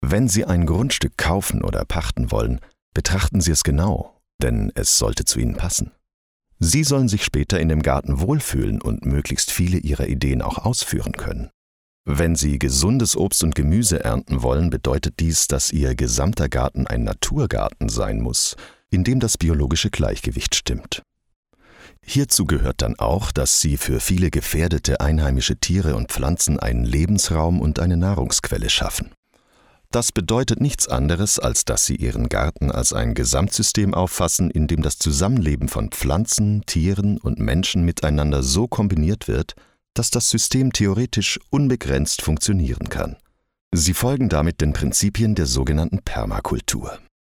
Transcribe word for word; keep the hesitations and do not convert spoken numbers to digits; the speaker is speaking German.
Wenn Sie ein Grundstück kaufen oder pachten wollen, betrachten Sie es genau, denn es sollte zu Ihnen passen. Sie sollen sich später in dem Garten wohlfühlen und möglichst viele Ihrer Ideen auch ausführen können. Wenn Sie gesundes Obst und Gemüse ernten wollen, bedeutet dies, dass Ihr gesamter Garten ein Naturgarten sein muss, in dem das biologische Gleichgewicht stimmt. Hierzu gehört dann auch, dass Sie für viele gefährdete einheimische Tiere und Pflanzen einen Lebensraum und eine Nahrungsquelle schaffen. Das bedeutet nichts anderes, als dass Sie Ihren Garten als ein Gesamtsystem auffassen, in dem das Zusammenleben von Pflanzen, Tieren und Menschen miteinander so kombiniert wird, dass das System theoretisch unbegrenzt funktionieren kann. Sie folgen damit den Prinzipien der sogenannten Permakultur.